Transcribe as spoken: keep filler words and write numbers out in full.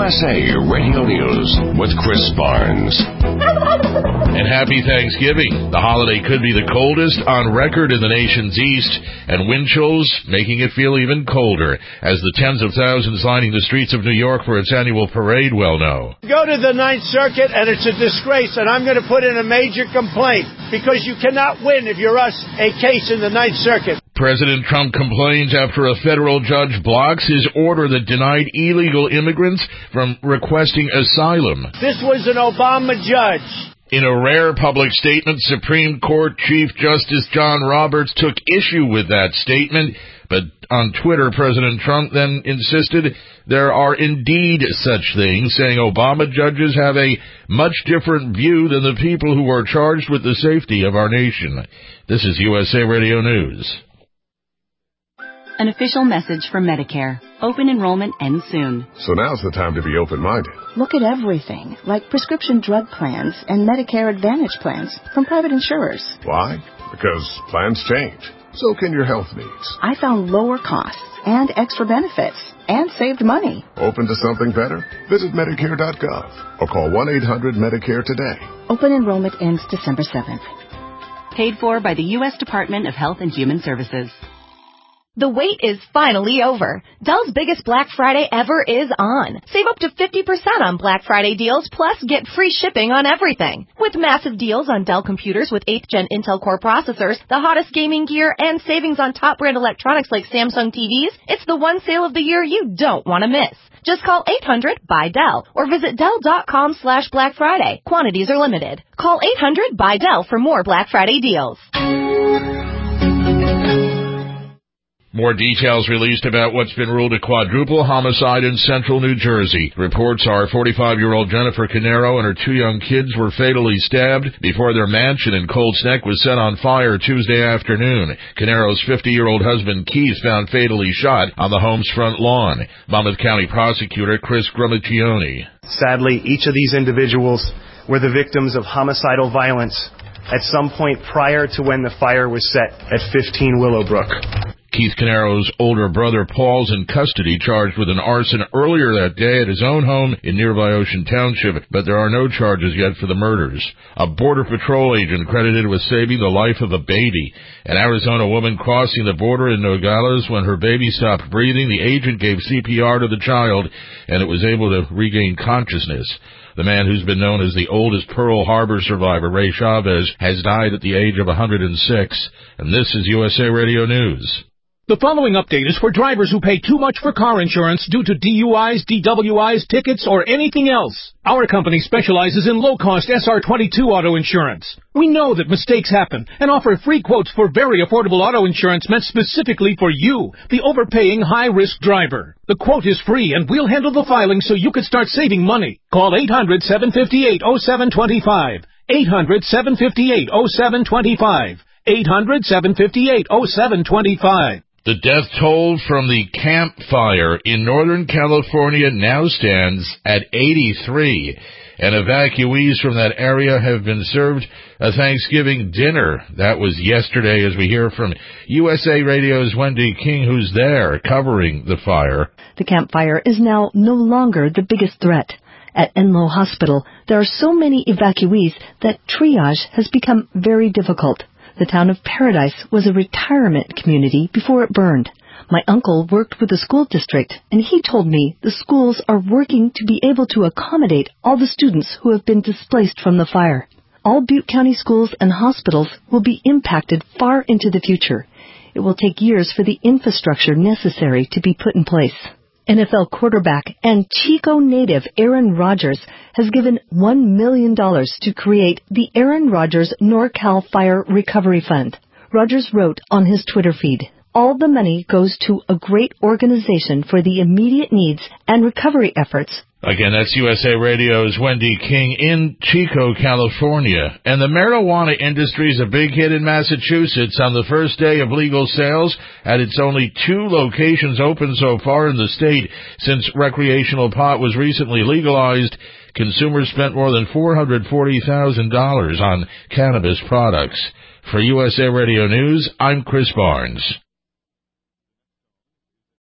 S A Radio News with Chris Barnes. And happy Thanksgiving. The holiday could be the coldest on record in the nation's east, and wind chills making it feel even colder, as the tens of thousands lining the streets of New York for its annual parade well know. Go to the Ninth Circuit, and it's a disgrace, and I'm going to put in a major complaint, because you cannot win if you're us a case in the Ninth Circuit. President Trump complains after a federal judge blocks his order that denied illegal immigrants from requesting asylum. This was an Obama judge. In a rare public statement, Supreme Court Chief Justice John Roberts took issue with that statement, but on Twitter, President Trump then insisted there are indeed such things, saying Obama judges have a much different view than the people who are charged with the safety of our nation. This is U S A Radio News. An official message from Medicare. Open enrollment ends soon. So now's the time to be open-minded. Look at everything, like prescription drug plans and Medicare Advantage plans from private insurers. Why? Because plans change. So can your health needs. I found lower costs and extra benefits and saved money. Open to something better? Visit Medicare dot gov or call one eight hundred Medicare today. Open enrollment ends December seventh. Paid for by the U S Department of Health and Human Services. The wait is finally over. Dell's biggest Black Friday ever is on. Save up to fifty percent on Black Friday deals, plus get free shipping on everything. With massive deals on Dell computers with eighth gen Intel Core processors, the hottest gaming gear, and savings on top brand electronics like Samsung T Vs, it's the one sale of the year you don't want to miss. Just call eight hundred buy Dell or visit Dell dot com slash Black Friday. Quantities are limited. Call eight hundred buy Dell for more Black Friday deals. More details released about what's been ruled a quadruple homicide in central New Jersey. Reports are forty-five-year-old Jennifer Canero and her two young kids were fatally stabbed before their mansion in Colts Neck was set on fire Tuesday afternoon. Canero's fifty-year-old husband Keith found fatally shot on the home's front lawn. Monmouth County Prosecutor Chris Gramaccioni. Sadly, each of these individuals were the victims of homicidal violence at some point prior to when the fire was set at fifteen Willowbrook. Keith Canero's older brother Paul's in custody, charged with an arson earlier that day at his own home in nearby Ocean Township, but there are no charges yet for the murders. A Border Patrol agent credited with saving the life of a baby. An Arizona woman crossing the border in Nogales, when her baby stopped breathing, the agent gave C P R to the child, and it was able to regain consciousness. The man who's been known as the oldest Pearl Harbor survivor, Ray Chavez, has died at the age of one hundred six. And this is U S A Radio News. The following update is for drivers who pay too much for car insurance due to D U Is, D W Is, tickets, or anything else. Our company specializes in low-cost S R twenty-two auto insurance. We know that mistakes happen and offer free quotes for very affordable auto insurance meant specifically for you, the overpaying high-risk driver. The quote is free, and we'll handle the filing so you can start saving money. Call eight hundred, seven five eight, oh seven two five. eight hundred, seven five eight, oh seven two five. eight hundred, seven five eight, oh seven two five. The death toll from the Camp Fire in Northern California now stands at eighty-three, and evacuees from that area have been served a Thanksgiving dinner. That was yesterday, as we hear from U S A Radio's Wendy King, who's there covering the fire. The Camp Fire is now no longer the biggest threat. At Enloe Hospital, there are so many evacuees that triage has become very difficult. The town of Paradise was a retirement community before it burned. My uncle worked with the school district, and he told me the schools are working to be able to accommodate all the students who have been displaced from the fire. All Butte County schools and hospitals will be impacted far into the future. It will take years for the infrastructure necessary to be put in place. N F L quarterback and Chico native Aaron Rodgers has given one million dollars to create the Aaron Rodgers NorCal Fire Recovery Fund. Rodgers wrote on his Twitter feed, "All the money goes to a great organization for the immediate needs and recovery efforts." Again, that's U S A Radio's Wendy King in Chico, California. And the marijuana industry is a big hit in Massachusetts. On the first day of legal sales, at its only two locations open so far in the state since recreational pot was recently legalized, consumers spent more than four hundred forty thousand dollars on cannabis products. For U S A Radio News, I'm Chris Barnes.